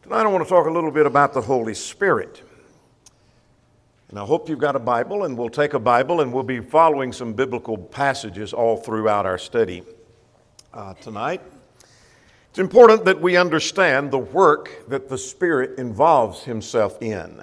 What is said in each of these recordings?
Tonight I want to talk a little bit about the Holy Spirit. And I hope you've got a Bible, and we'll take a Bible and we'll be following some biblical passages all throughout our study tonight. It's important that we understand the work that the Spirit involves himself in.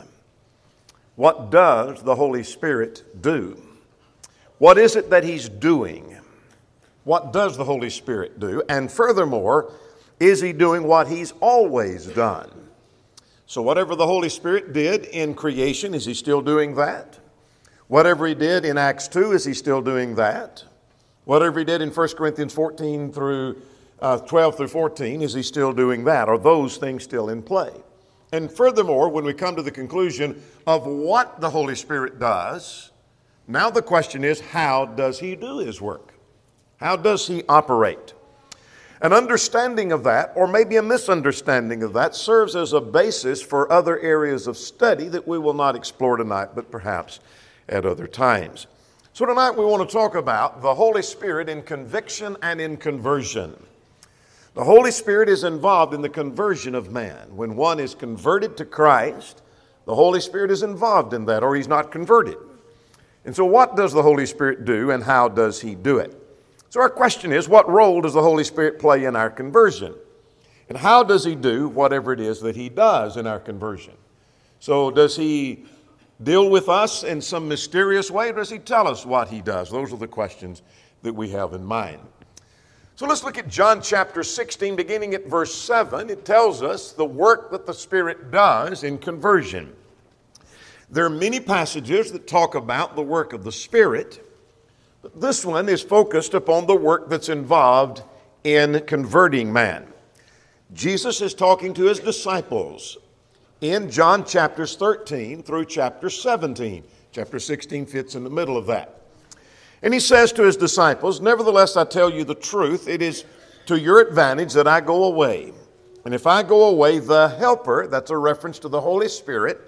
What does the Holy Spirit do? What is it that he's doing? What does the Holy Spirit do? And furthermore, is he doing what he's always done? So whatever the Holy Spirit did in creation, is he still doing that? Whatever he did in Acts 2, is he still doing that? Whatever he did in 1 Corinthians 14 through 12 through 14, is he still doing that? Are those things still in play? And furthermore, when we come to the conclusion of what the Holy Spirit does, now the question is, how does he do his work? How does he operate? An understanding of that, or maybe a misunderstanding of that, serves as a basis for other areas of study that we will not explore tonight, but perhaps at other times. So tonight we want to talk about the Holy Spirit in conviction and in conversion. The Holy Spirit is involved in the conversion of man. When one is converted to Christ, the Holy Spirit is involved in that, or he's not converted. And so what does the Holy Spirit do, and how does he do it? So our question is, what role does the Holy Spirit play in our conversion? And how does he do whatever it is that he does in our conversion? So does he deal with us in some mysterious way, or does he tell us what he does? Those are the questions that we have in mind. So let's look at John chapter 16, beginning at verse 7. It tells us the work that the Spirit does in conversion. There are many passages that talk about the work of the Spirit, but this one is focused upon the work that's involved in converting man. Jesus is talking to his disciples in John chapters 13 through chapter 17. Chapter 16 fits in the middle of that. And he says to his disciples, "Nevertheless, I tell you the truth, it is to your advantage that I go away. And if I go away, the Helper," that's a reference to the Holy Spirit,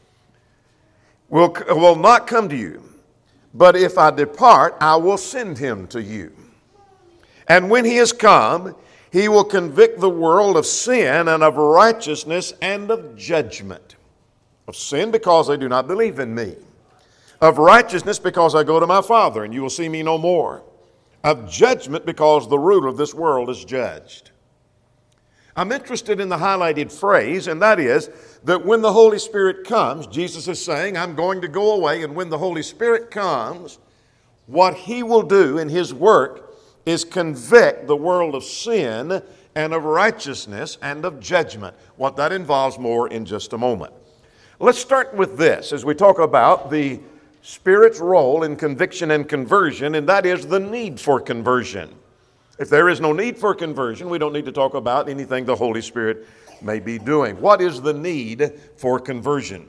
will not come to you. "But if I depart, I will send him to you. And when he has come, he will convict the world of sin and of righteousness and of judgment. Of sin, because they do not believe in me. Of righteousness, because I go to my Father, and you will see me no more. Of judgment, because the ruler of this world is judged." I'm interested in the highlighted phrase, and that is that when the Holy Spirit comes, Jesus is saying, I'm going to go away, and when the Holy Spirit comes, what he will do in his work is convict the world of sin and of righteousness and of judgment. What that involves more in just a moment. Let's start with this as we talk about the Spirit's role in conviction and conversion, and that is the need for conversion. If there is no need for conversion, we don't need to talk about anything the Holy Spirit may be doing. What is the need for conversion?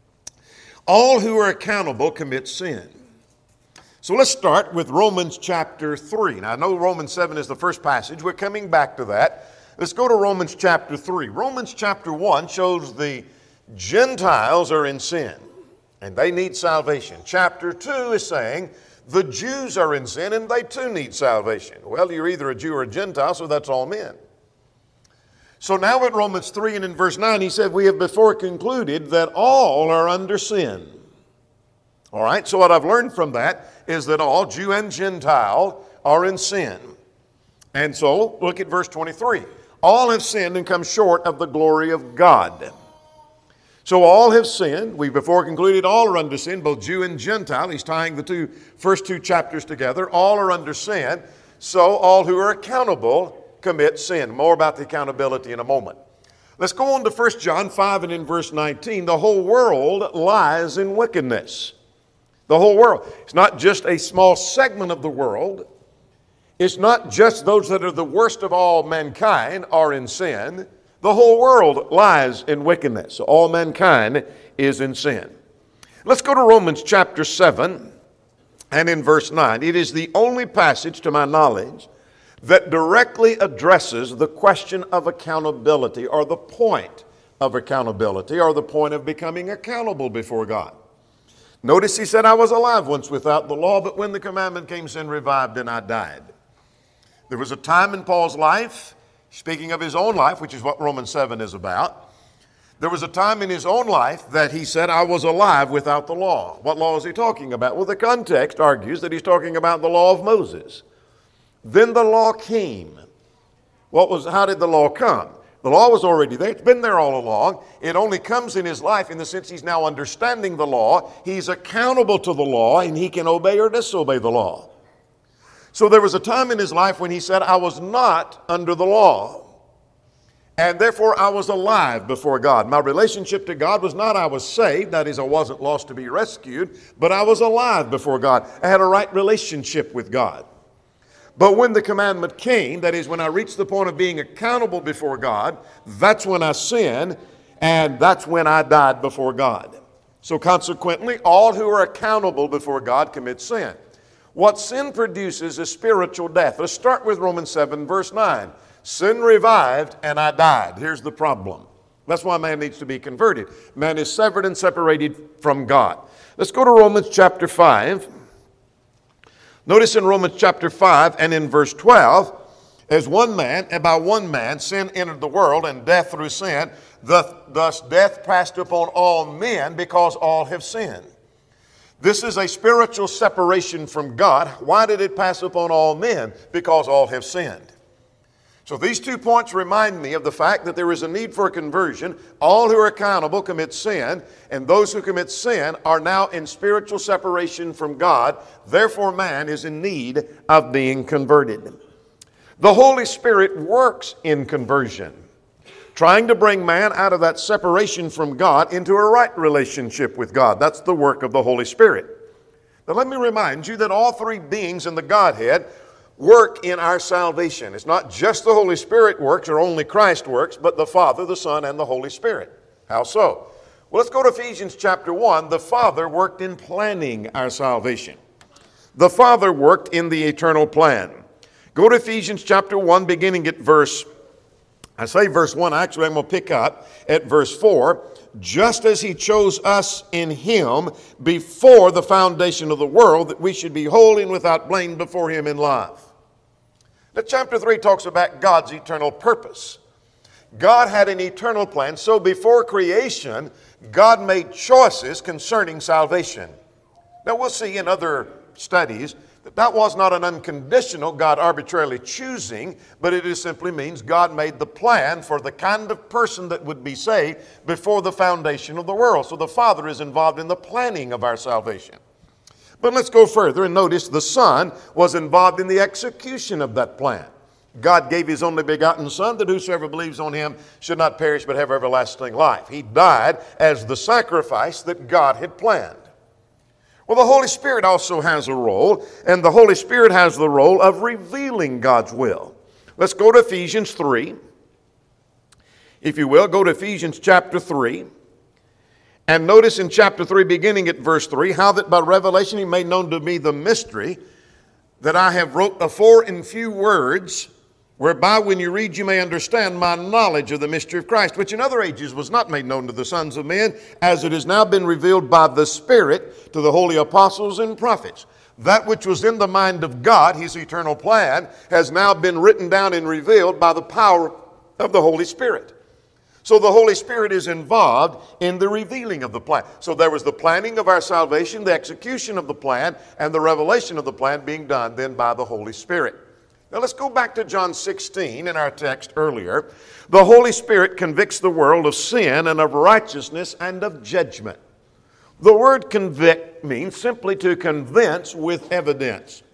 All who are accountable commit sin. So let's start with Romans chapter 3. Now I know Romans 7 is the first passage. We're coming back to that. Let's go to Romans chapter 3. Romans chapter 1 shows the Gentiles are in sin and they need salvation. Chapter 2 is saying the Jews are in sin and they too need salvation. Well, you're either a Jew or a Gentile, so that's all men. So now at Romans 3 and in verse 9, he said, we have before concluded that all are under sin. All right, so what I've learned from that is that all, Jew and Gentile, are in sin. And so, look at verse 23. All have sinned and come short of the glory of God. So all have sinned. We've before concluded all are under sin, both Jew and Gentile. He's tying the first two chapters together. All are under sin. So all who are accountable commit sin. More about the accountability in a moment. Let's go on to 1 John 5 and in verse 19. The whole world lies in wickedness. The whole world. It's not just a small segment of the world. It's not just those that are the worst of all mankind are in sin. The whole world lies in wickedness. So all mankind is in sin. Let's go to Romans chapter 7 and in verse 9. It is the only passage to my knowledge that directly addresses the question of accountability, or the point of accountability, or the point of becoming accountable before God. Notice he said, I was alive once without the law, but when the commandment came, sin revived and I died. There was a time in Paul's life, speaking of his own life, which is what Romans 7 is about, There was a time in his own life that he said, I was alive without the law. What law is he talking about? Well, the context argues that he's talking about the law of Moses. Then the law came. How did the law come? The law was already there. It's been there all along. It only comes in his life in the sense he's now understanding the law. He's accountable to the law, and he can obey or disobey the law. So there was a time in his life when he said, I was not under the law. And therefore, I was alive before God. My relationship to God was not I was saved, that is, I wasn't lost to be rescued, but I was alive before God. I had a right relationship with God. But when the commandment came, that is, when I reached the point of being accountable before God, that's when I sinned, and that's when I died before God. So consequently, all who are accountable before God commit sin. What sin produces is spiritual death. Let's start with Romans 7, verse 9. Sin revived and I died. Here's the problem. That's why man needs to be converted. Man is severed and separated from God. Let's go to Romans chapter 5. Notice in Romans chapter 5 and in verse 12, as one man, and by one man, sin entered the world, and death through sin. Thus death passed upon all men because all have sinned. This is a spiritual separation from God. Why did it pass upon all men? Because all have sinned. So these 2 points remind me of the fact that there is a need for conversion. All who are accountable commit sin, and those who commit sin are now in spiritual separation from God. Therefore, man is in need of being converted. The Holy Spirit works in conversion, trying to bring man out of that separation from God into a right relationship with God. That's the work of the Holy Spirit. Now let me remind you that all 3 beings in the Godhead work in our salvation. It's not just the Holy Spirit works or only Christ works, but the Father, the Son, and the Holy Spirit. How so? Well, let's go to Ephesians chapter 1. The Father worked in planning our salvation. The Father worked in the eternal plan. Go to Ephesians chapter 1, beginning at verse 1. Actually, I'm going to pick up at verse 4. Just as he chose us in him before the foundation of the world, that we should be holy and without blame before him in love. Now, chapter 3 talks about God's eternal purpose. God had an eternal plan, so before creation, God made choices concerning salvation. Now, we'll see in other studies that was not an unconditional God arbitrarily choosing, but it simply means God made the plan for the kind of person that would be saved before the foundation of the world. So the Father is involved in the planning of our salvation. But let's go further and notice the Son was involved in the execution of that plan. God gave his only begotten Son that whosoever believes on him should not perish but have everlasting life. He died as the sacrifice that God had planned. Well, the Holy Spirit also has a role, and the Holy Spirit has the role of revealing God's will. Let's go to Ephesians 3. If you will, go to Ephesians chapter 3. And notice in chapter 3, beginning at verse 3, how that by revelation he made known to me the mystery that I have wrote afore in few words, whereby when you read you may understand my knowledge of the mystery of Christ, which in other ages was not made known to the sons of men, as it has now been revealed by the Spirit to the holy apostles and prophets. That which was in the mind of God, his eternal plan, has now been written down and revealed by the power of the Holy Spirit. So the Holy Spirit is involved in the revealing of the plan. So there was the planning of our salvation, the execution of the plan, and the revelation of the plan being done then by the Holy Spirit. Now let's go back to John 16 in our text earlier. The Holy Spirit convicts the world of sin and of righteousness and of judgment. The word convict means simply to convince with evidence.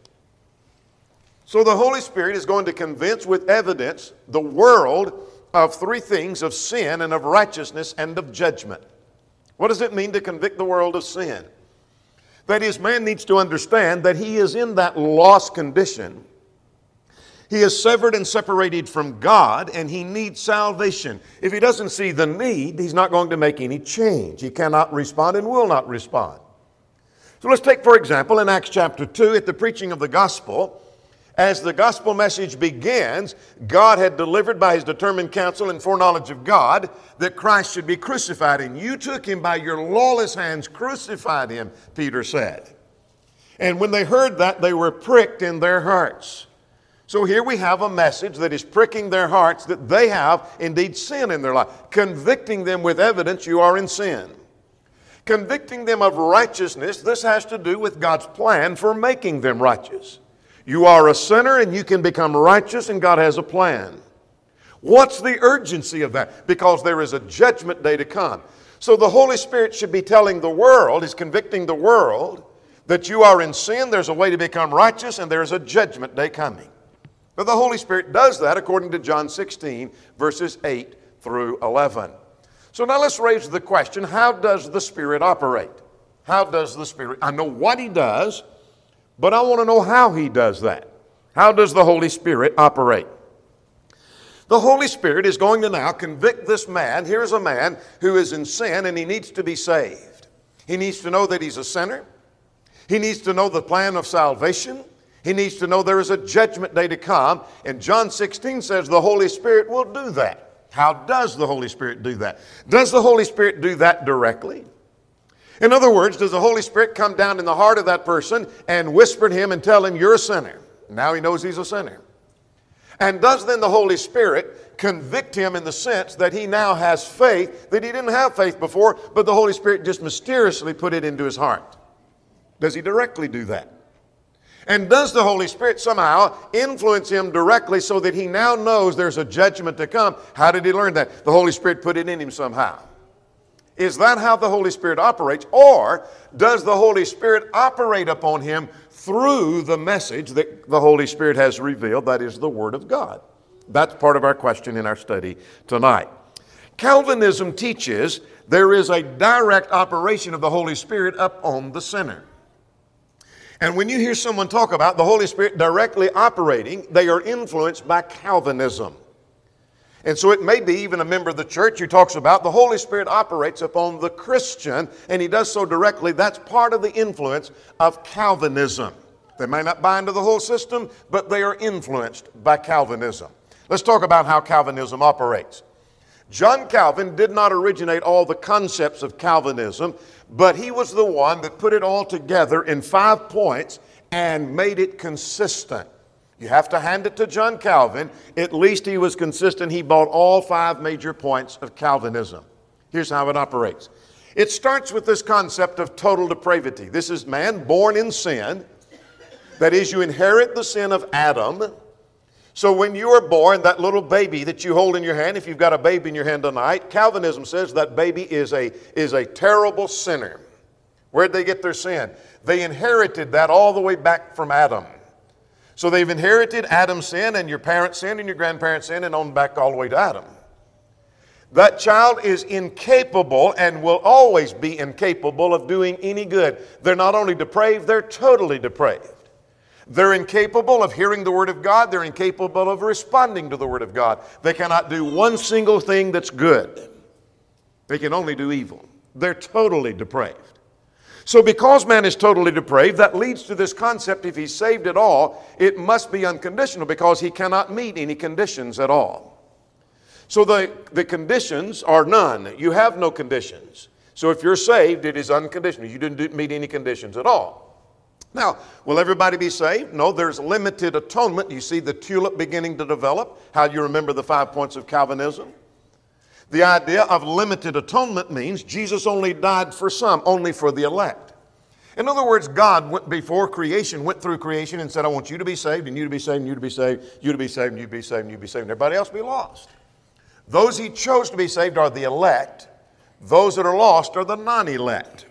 So the Holy Spirit is going to convince with evidence the world of 3 things: of sin and of righteousness and of judgment. What does it mean to convict the world of sin? That is, man needs to understand that he is in that lost condition. He is severed and separated from God, and he needs salvation. If he doesn't see the need, he's not going to make any change. He cannot respond and will not respond. So let's take, for example, in Acts chapter 2, at the preaching of the gospel, as the gospel message begins, God had delivered by his determined counsel and foreknowledge of God that Christ should be crucified. And you took him by your lawless hands, crucified him, Peter said. And when they heard that, they were pricked in their hearts. So here we have a message that is pricking their hearts that they have indeed sin in their life, convicting them with evidence you are in sin. Convicting them of righteousness, this has to do with God's plan for making them righteous. You are a sinner and you can become righteous, and God has a plan. What's the urgency of that? Because there is a judgment day to come. So the Holy Spirit should be telling the world, is convicting the world, that you are in sin, there's a way to become righteous, and there's a judgment day coming. But the Holy Spirit does that according to John 16, verses 8 through 11. So now let's raise the question, how does the Spirit operate? How does the Spirit? I know what He does, but I want to know how He does that. How does the Holy Spirit operate? The Holy Spirit is going to now convict this man. Here's a man who is in sin and he needs to be saved. He needs to know that he's a sinner. He needs to know the plan of salvation. He needs to know there is a judgment day to come. And John 16 says the Holy Spirit will do that. How does the Holy Spirit do that? Does the Holy Spirit do that directly? In other words, does the Holy Spirit come down in the heart of that person and whisper to him and tell him, you're a sinner? Now he knows he's a sinner. And does then the Holy Spirit convict him in the sense that he now has faith that he didn't have faith before, but the Holy Spirit just mysteriously put it into his heart? Does he directly do that? And does the Holy Spirit somehow influence him directly so that he now knows there's a judgment to come? How did he learn that? The Holy Spirit put it in him somehow. Is that how the Holy Spirit operates? Or does the Holy Spirit operate upon him through the message that the Holy Spirit has revealed, that is the Word of God? That's part of our question in our study tonight. Calvinism teaches there is a direct operation of the Holy Spirit upon the sinner. And when you hear someone talk about the Holy Spirit directly operating, they are influenced by Calvinism. And so it may be even a member of the church who talks about the Holy Spirit operates upon the Christian, and he does so directly. That's part of the influence of Calvinism. They may not buy into the whole system, but they are influenced by Calvinism. Let's talk about how Calvinism operates. John Calvin did not originate all the concepts of Calvinism, but he was the one that put it all together in 5 points and made it consistent. You have to hand it to John Calvin. At least he was consistent. He bought all 5 major points of Calvinism. Here's how it operates. It starts with this concept of total depravity. This is man born in sin. That is, you inherit the sin of Adam. So when you are born, that little baby that you hold in your hand, if you've got a baby in your hand tonight, Calvinism says that baby is a terrible sinner. Where'd they get their sin? They inherited that all the way back from Adam. So they've inherited Adam's sin and your parents' sin and your grandparents' sin and on back all the way to Adam. That child is incapable and will always be incapable of doing any good. They're not only depraved, they're totally depraved. They're incapable of hearing the Word of God. They're incapable of responding to the Word of God. They cannot do one single thing that's good. They can only do evil. They're totally depraved. So because man is totally depraved, that leads to this concept, if he's saved at all, it must be unconditional because he cannot meet any conditions at all. So the conditions are none. You have no conditions. So if you're saved, it is unconditional. You didn't meet any conditions at all. Now, will everybody be saved? No, there's limited atonement. You see the tulip beginning to develop, how you remember the 5 points of Calvinism. The idea of limited atonement means Jesus only died for some, only for the elect. In other words, God went before creation, went through creation and said, I want you to be saved, and you to be saved, and you to be saved, you to be saved, and you to be saved, and you to be saved, and everybody else be lost. Those he chose to be saved are the elect. Those that are lost are the non-elect.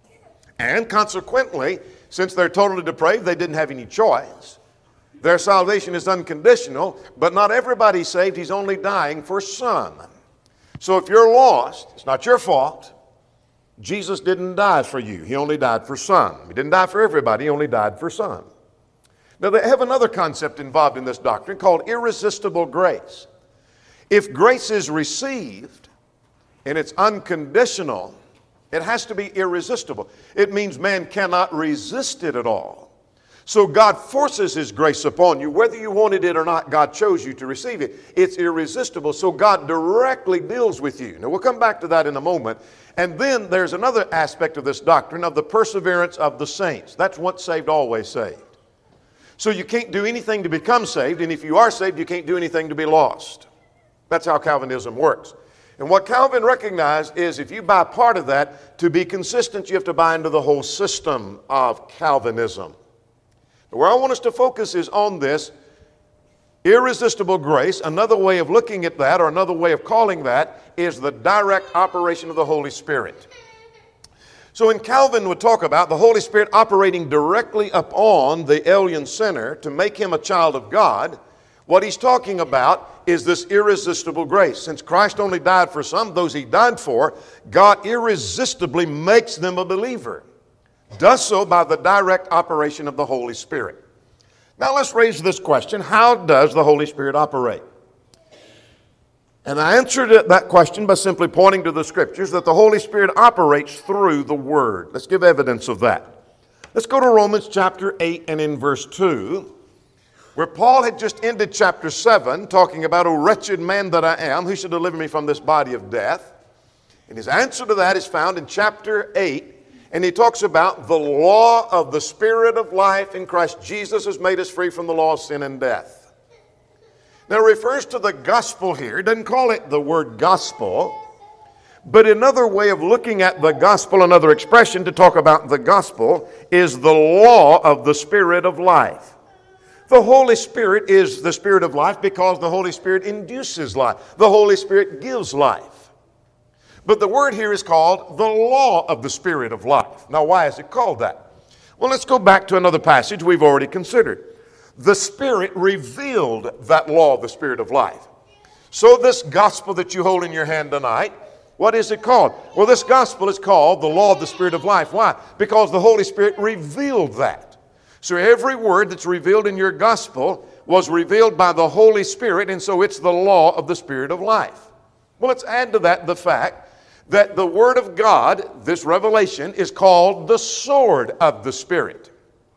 And consequently, since they're totally depraved, they didn't have any choice. Their salvation is unconditional, but not everybody's saved. He's only dying for some. So if you're lost, it's not your fault. Jesus didn't die for you. He only died for some. He didn't die for everybody. He only died for some. Now, they have another concept involved in this doctrine called irresistible grace. If grace is received and it's unconditional, it has to be irresistible. It means man cannot resist it at all. So God forces His grace upon you. Whether you wanted it or not, God chose you to receive it. It's irresistible. So God directly deals with you. Now we'll come back to that in a moment. And then there's another aspect of this doctrine of the perseverance of the saints. That's once saved, always saved. So you can't do anything to become saved, and if you are saved, you can't do anything to be lost. That's how Calvinism works. And what Calvin recognized is if you buy part of that, to be consistent, you have to buy into the whole system of Calvinism. But where I want us to focus is on this irresistible grace. Another way of looking at that, or another way of calling that, is the direct operation of the Holy Spirit. So when Calvin would talk about the Holy Spirit operating directly upon the alien sinner to make him a child of God, what he's talking about is this irresistible grace. Since Christ only died for some, those he died for, God irresistibly makes them a believer. Does so by the direct operation of the Holy Spirit. Now let's raise this question: how does the Holy Spirit operate? And I answered that question by simply pointing to the Scriptures that the Holy Spirit operates through the Word. Let's give evidence of that. Let's go to Romans chapter 8 and in verse 2, where Paul had just ended chapter 7, talking about, "O wretched man that I am, who shall deliver me from this body of death?" And his answer to that is found in chapter 8, and he talks about the law of the Spirit of life in Christ Jesus has made us free from the law of sin and death. Now, it refers to the gospel here. It doesn't call it the word gospel, but another way of looking at the gospel, another expression to talk about the gospel, is the law of the Spirit of life. The Holy Spirit is the Spirit of life because the Holy Spirit induces life. The Holy Spirit gives life. But the word here is called the law of the Spirit of life. Now, why is it called that? Well, let's go back to another passage we've already considered. The Spirit revealed that law of the Spirit of life. So this gospel that you hold in your hand tonight, what is it called? Well, this gospel is called the law of the Spirit of life. Why? Because the Holy Spirit revealed that. So every word that's revealed in your gospel was revealed by the Holy Spirit, and so it's the law of the Spirit of life. Well, let's add to that the fact that the Word of God, this revelation, is called the sword of the Spirit.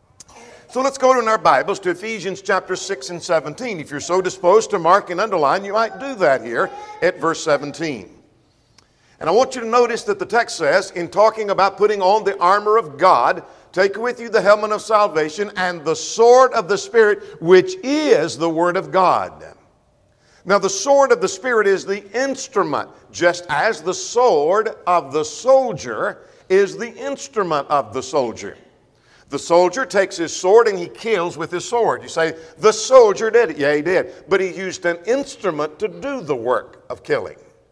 So let's go in our Bibles to Ephesians chapter 6 and 17. If you're so disposed to mark and underline, you might do that here at verse 17. And I want you to notice that the text says, in talking about putting on the armor of God, take with you the helmet of salvation and the sword of the Spirit, which is the Word of God. Now, the sword of the Spirit is the instrument, just as the sword of the soldier is the instrument of the soldier. The soldier takes his sword and he kills with his sword. You say, the soldier did it. Yeah, he did. But he used an instrument to do the work of killing.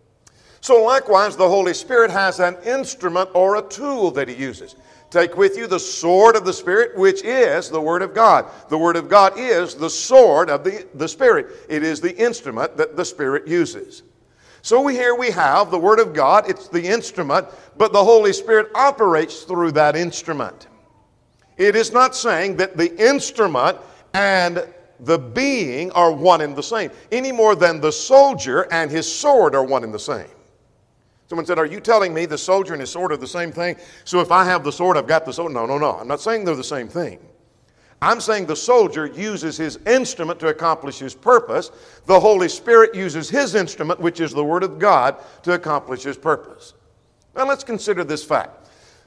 So likewise, the Holy Spirit has an instrument or a tool that he uses. Take with you the sword of the Spirit, which is the Word of God. The Word of God is the sword of the Spirit. It is the instrument that the Spirit uses. So here we have the Word of God. It's the instrument, but the Holy Spirit operates through that instrument. It is not saying that the instrument and the being are one and the same, any more than the soldier and his sword are one and the same. Someone said, are you telling me the soldier and his sword are the same thing? So if I have the sword, I've got the sword? No. I'm not saying they're the same thing. I'm saying the soldier uses his instrument to accomplish his purpose. The Holy Spirit uses his instrument, which is the Word of God, to accomplish his purpose. Now let's consider this fact.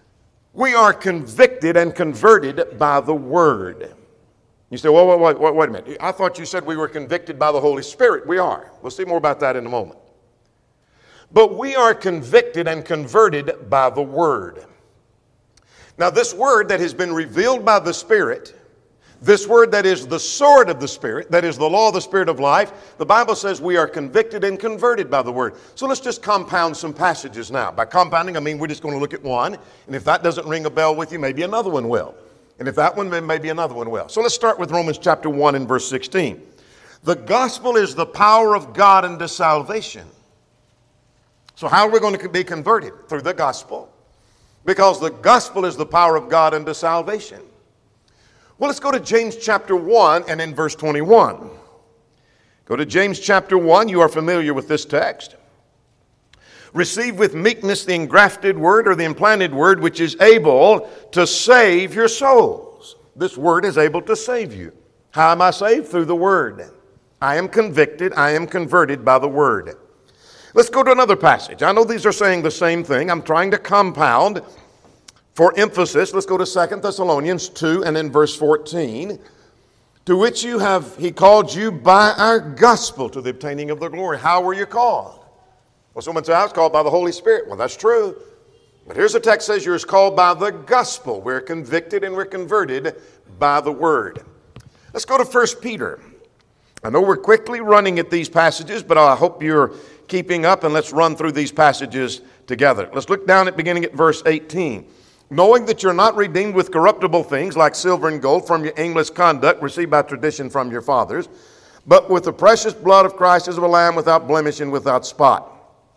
We are convicted and converted by the Word. You say, well, wait a minute. I thought you said we were convicted by the Holy Spirit. We are. We'll see more about that in a moment. But we are convicted and converted by the Word. Now, this Word that has been revealed by the Spirit, this Word that is the sword of the Spirit, that is the law of the Spirit of life, the Bible says we are convicted and converted by the Word. So let's just compound some passages now. By compounding, I mean we're just going to look at one, and if that doesn't ring a bell with you, maybe another one will. And if that one, then maybe another one will. So let's start with Romans chapter 1 and verse 16. The gospel is the power of God unto salvation. So how are we going to be converted? Through the gospel. Because the gospel is the power of God unto salvation. Well, let's go to James chapter 1 and in verse 21. Go to James chapter 1. You are familiar with this text. Receive with meekness the engrafted word or the implanted word, which is able to save your souls. This word is able to save you. How am I saved? Through the word. I am convicted. I am converted by the word. Let's go to another passage. I know these are saying the same thing. I'm trying to compound for emphasis. Let's go to 2 Thessalonians 2 and in verse 14. to which he called you by our gospel to the obtaining of the glory. How were you called? Well, someone said, I was called by the Holy Spirit. Well, that's true. But here's the text says you're called by the gospel. We're convicted and we're converted by the word. Let's go to 1 Peter. I know we're quickly running at these passages, but I hope you're keeping up, and let's run through these passages together. Let's look down beginning at verse 18. Knowing that you're not redeemed with corruptible things like silver and gold from your aimless conduct received by tradition from your fathers, but with the precious blood of Christ as of a lamb without blemish and without spot.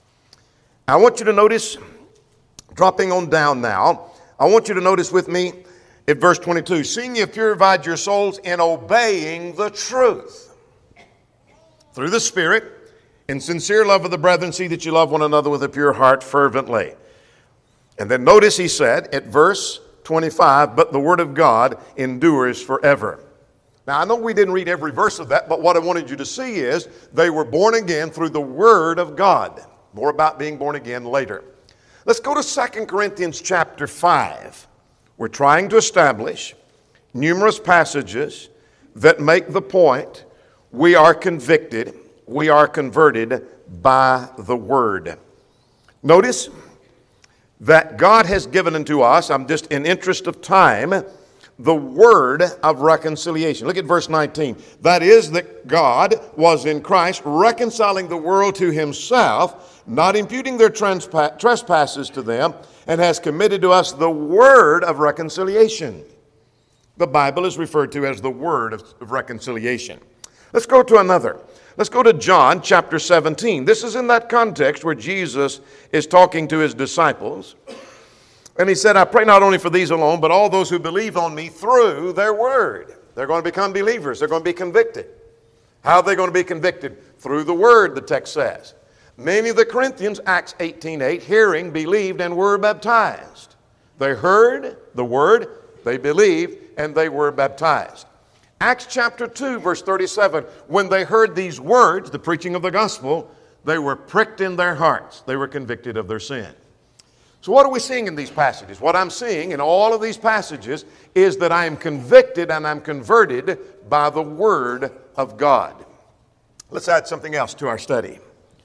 I want you to notice, dropping on down now, I want you to notice with me at verse 22, seeing you have purified your souls in obeying the truth through the Spirit, in sincere love of the brethren, see that you love one another with a pure heart fervently. And then notice he said at verse 25, but the word of God endures forever. Now I know we didn't read every verse of that, but what I wanted you to see is they were born again through the word of God. More about being born again later. Let's go to 2 Corinthians chapter 5. We're trying to establish numerous passages that make the point we are convicted, we are converted by the word. Notice that God has given unto us, I'm just in interest of time, the word of reconciliation. Look at verse 19. That is, that God was in Christ reconciling the world to himself, not imputing their trespasses to them, and has committed to us the word of reconciliation. The Bible is referred to as the word of reconciliation. Let's go to another. Let's go to John chapter 17. This is in that context where Jesus is talking to his disciples. And he said, I pray not only for these alone, but all those who believe on me through their word. They're going to become believers. They're going to be convicted. How are they going to be convicted? Through the word, the text says. Many of the Corinthians, Acts 18:8, hearing, believed, and were baptized. They heard the word, they believed, and they were baptized. Acts chapter 2, verse 37, when they heard these words, the preaching of the gospel, they were pricked in their hearts. They were convicted of their sin. So what are we seeing in these passages? What I'm seeing in all of these passages is that I am convicted and I'm converted by the word of God. Let's add something else to our study.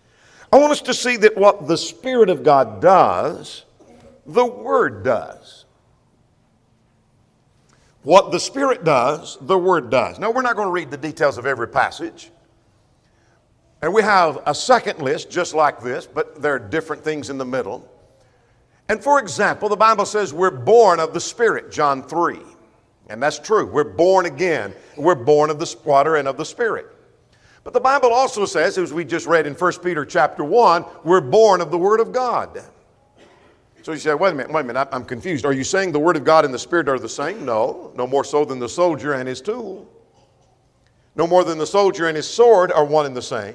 I want us to see that what the Spirit of God does, the Word does. What the Spirit does, the Word does. Now, we're not going to read the details of every passage. And we have a second list just like this, but there are different things in the middle. And for example, the Bible says we're born of the Spirit, John 3. And that's true. We're born again. We're born of the water and of the Spirit. But the Bible also says, as we just read in 1 Peter chapter 1, we're born of the Word of God. So you say, wait a minute, I'm confused. Are you saying the Word of God and the Spirit are the same? No, no more so than the soldier and his tool. No more than the soldier and his sword are one and the same.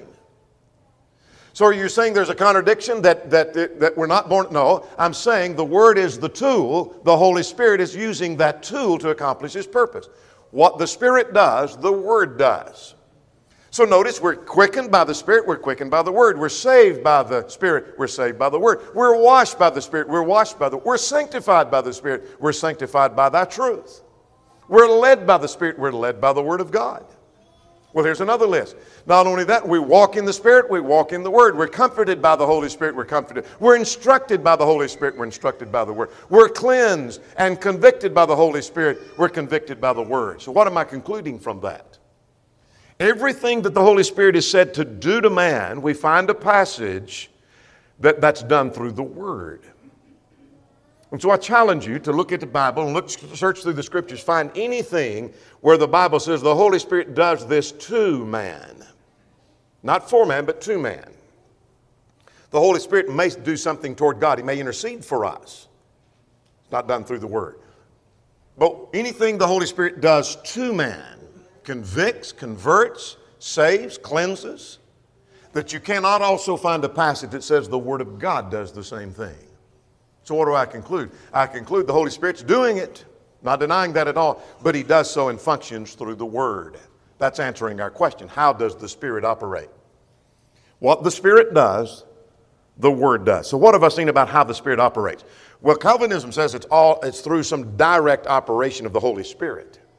So are you saying there's a contradiction that we're not born? No, I'm saying the Word is the tool. The Holy Spirit is using that tool to accomplish His purpose. What the Spirit does, the Word does. So notice we're quickened by the Spirit, we're quickened by the Word. We're saved by the Spirit, we're saved by the Word. We're washed by the Spirit, we're washed by the Word. We're sanctified by the Spirit, we're sanctified by that truth. We're led by the Spirit, we're led by the Word of God. Well, here's another list. Not only that, we walk in the Spirit, we walk in the Word. We're comforted by the Holy Spirit, we're comforted. We're instructed by the Holy Spirit, we're instructed by the Word. We're cleansed and convicted by the Holy Spirit, we're convicted by the Word. So what am I concluding from that? Everything that the Holy Spirit is said to do to man, we find a passage that's done through the Word. And so I challenge you to look at the Bible and search through the Scriptures, find anything where the Bible says the Holy Spirit does this to man. Not for man, but to man. The Holy Spirit may do something toward God. He may intercede for us. It's not done through the Word. But anything the Holy Spirit does to man, convicts, converts, saves, cleanses, that you cannot also find a passage that says the Word of God does the same thing. So what do I conclude? I conclude the Holy Spirit's doing it, not denying that at all, but He does so and functions through the Word. That's answering our question. How does the Spirit operate? What the Spirit does, the Word does. So what have I seen about how the Spirit operates? Well, Calvinism says it's through some direct operation of the Holy Spirit.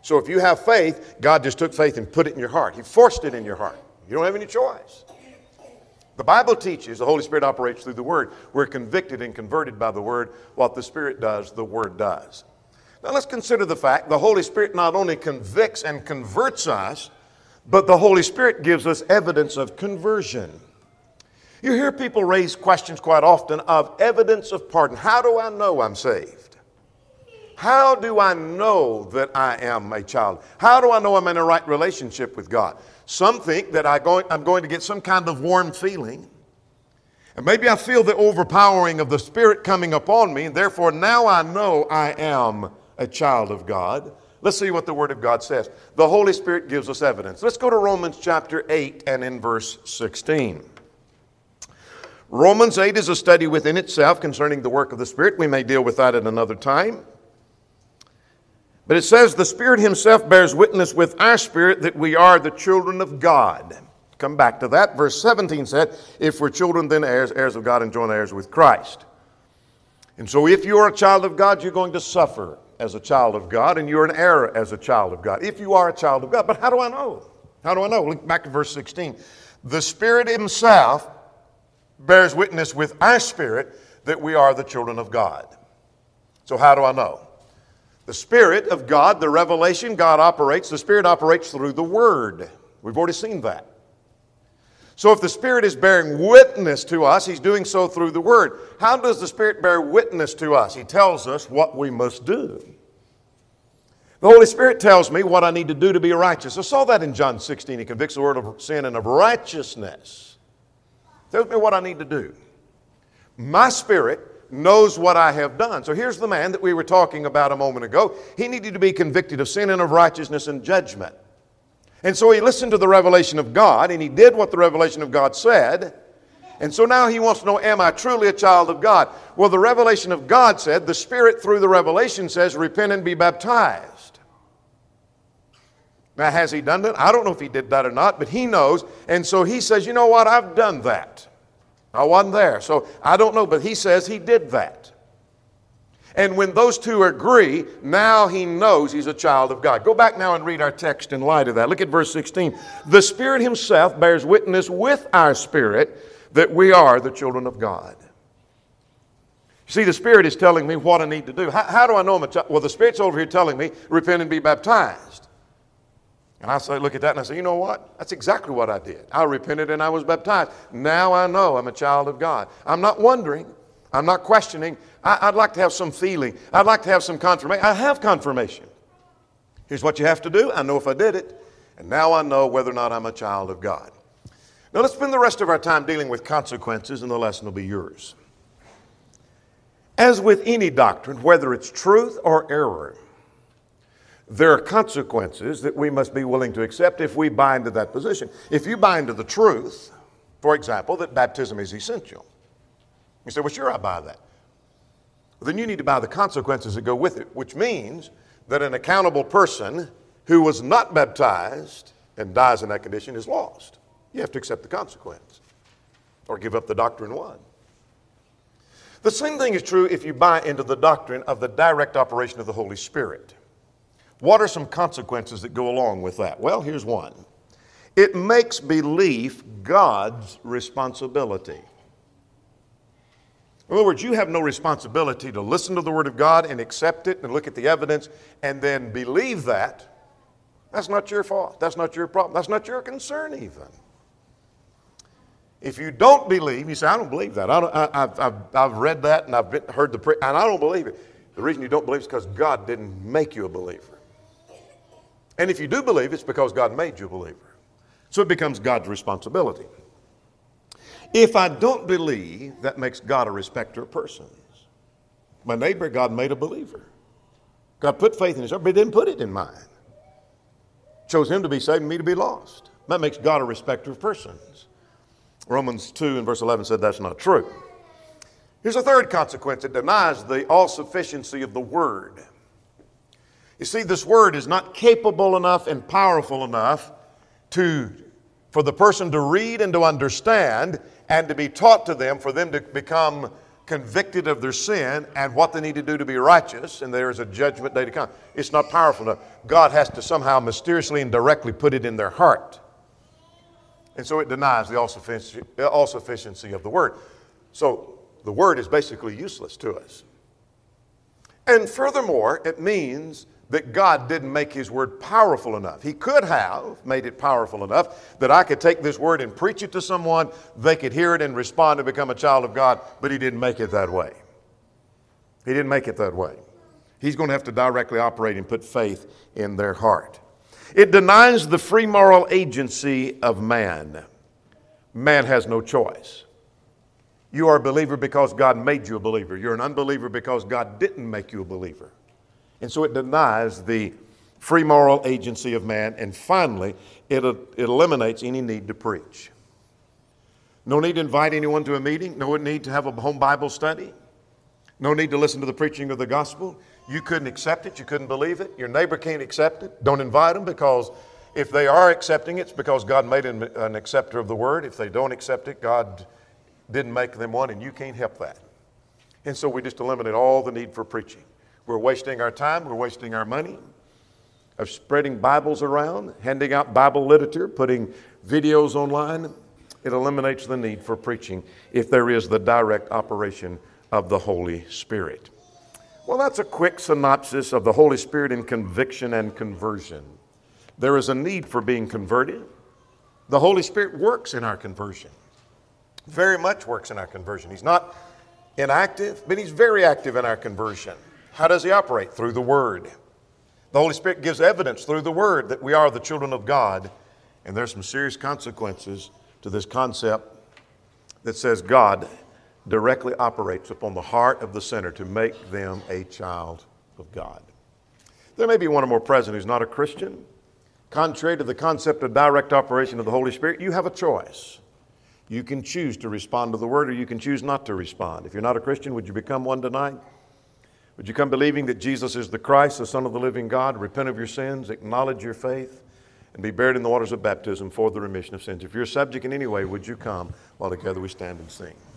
So if you have faith, God just took faith and put it in your heart. He forced it in your heart. You don't have any choice. The Bible teaches the Holy Spirit operates through the Word. We're convicted and converted by the Word. What the Spirit does, the Word does. Now let's consider the fact the Holy Spirit not only convicts and converts us, but the Holy Spirit gives us evidence of conversion. You hear people raise questions quite often of evidence of pardon. How do I know I'm saved? How do I know that I am a child? How do I know I'm in a right relationship with God? Some think that I'm going to get some kind of warm feeling. And maybe I feel the overpowering of the Spirit coming upon me, and therefore now I know I am a child of God. Let's see what the Word of God says. The Holy Spirit gives us evidence. Let's go to Romans chapter 8 and in verse 16. Romans 8 is a study within itself concerning the work of the Spirit. We may deal with that at another time. But it says, the Spirit Himself bears witness with our spirit that we are the children of God. Come back to that. Verse 17 said, if we're children, then heirs, heirs of God and joint heirs with Christ. And so if you are a child of God, you're going to suffer as a child of God, and you're an heir as a child of God, if you are a child of God. But how do I know? How do I know? Look back to verse 16. The Spirit Himself bears witness with our spirit that we are the children of God. So how do I know? The Spirit of God, the revelation God operates, the Spirit operates through the Word. We've already seen that. So if the Spirit is bearing witness to us, He's doing so through the Word. How does the Spirit bear witness to us? He tells us what we must do. The Holy Spirit tells me what I need to do to be righteous. I saw that in John 16. He convicts the world of sin and of righteousness. Tells me what I need to do. My spirit knows what I have done. So here's the man that we were talking about a moment ago. He needed to be convicted of sin and of righteousness and judgment. And so he listened to the revelation of God, and he did what the revelation of God said. And so now he wants to know, am I truly a child of God? Well, the revelation of God said, the Spirit through the revelation says, repent and be baptized. Now, has he done that? I don't know if he did that or not, but he knows. And so he says, you know what? I've done that. I wasn't there, so I don't know, but he says he did that. And when those two agree, now he knows he's a child of God. Go back now and read our text in light of that. Look at verse 16. The Spirit Himself bears witness with our spirit that we are the children of God. You see, the Spirit is telling me what I need to do. How do I know I'm a child? Well, the Spirit's over here telling me, repent and be baptized. And I say, look at that and I say, you know what? That's exactly what I did. I repented and I was baptized. Now I know I'm a child of God. I'm not wondering. I'm not questioning. I'd like to have some feeling. I'd like to have some confirmation. I have confirmation. Here's what you have to do. I know if I did it. And now I know whether or not I'm a child of God. Now let's spend the rest of our time dealing with consequences, and the lesson will be yours. As with any doctrine, whether it's truth or error, there are consequences that we must be willing to accept if we buy into that position. If you buy into the truth, for example, that baptism is essential, you say, well, sure, I buy that. Well, then you need to buy the consequences that go with it, which means that an accountable person who was not baptized and dies in that condition is lost. You have to accept the consequence or give up the doctrine one. The same thing is true if you buy into the doctrine of the direct operation of the Holy Spirit. What are some consequences that go along with that? Well, here's one. It makes belief God's responsibility. In other words, you have no responsibility to listen to the Word of God and accept it and look at the evidence and then believe that. That's not your fault. That's not your problem. That's not your concern even. If you don't believe, you say, I don't believe that. I've read that and I've heard the prayer, and I don't believe it. The reason you don't believe is because God didn't make you a believer. And if you do believe, it's because God made you a believer. So it becomes God's responsibility. If I don't believe, that makes God a respecter of persons. My neighbor, God made a believer. God put faith in his heart, but he didn't put it in mine. Chose him to be saved and me to be lost. That makes God a respecter of persons. Romans 2 and verse 11 said that's not true. Here's a third consequence. It denies the all-sufficiency of the Word. You see, this Word is not capable enough and powerful enough for the person to read and to understand and to be taught to them, for them to become convicted of their sin and what they need to do to be righteous, and there is a judgment day to come. It's not powerful enough. God has to somehow mysteriously and directly put it in their heart. And so it denies the all-sufficiency of the Word. So the Word is basically useless to us. And furthermore, it means that God didn't make His Word powerful enough. He could have made it powerful enough that I could take this Word and preach it to someone, they could hear it and respond and become a child of God, but He didn't make it that way. He didn't make it that way. He's going to have to directly operate and put faith in their heart. It denies the free moral agency of man. Man has no choice. You are a believer because God made you a believer. You're an unbeliever because God didn't make you a believer. And so it denies the free moral agency of man. And finally, it eliminates any need to preach. No need to invite anyone to a meeting. No need to have a home Bible study. No need to listen to the preaching of the gospel. You couldn't accept it. You couldn't believe it. Your neighbor can't accept it. Don't invite them, because if they are accepting it, it's because God made them an acceptor of the word. If they don't accept it, God didn't make them one, and you can't help that. And so we just eliminate all the need for preaching. We're wasting our time. We're wasting our money of spreading Bibles around, handing out Bible literature, putting videos online. It eliminates the need for preaching if there is the direct operation of the Holy Spirit. Well, that's a quick synopsis of the Holy Spirit in conviction and conversion. There is a need for being converted. The Holy Spirit works in our conversion. Very much works in our conversion. He's not inactive, but He's very active in our conversion. How does He operate? Through the Word. The Holy Spirit gives evidence through the Word that we are the children of God. And there's some serious consequences to this concept that says God directly operates upon the heart of the sinner to make them a child of God. There may be one or more present who's not a Christian. Contrary to the concept of direct operation of the Holy Spirit, you have a choice. You can choose to respond to the Word, or you can choose not to respond. If you're not a Christian, would you become one tonight? Would you come believing that Jesus is the Christ, the Son of the living God, repent of your sins, acknowledge your faith, and be buried in the waters of baptism for the remission of sins? If you're a subject in any way, would you come while together we stand and sing?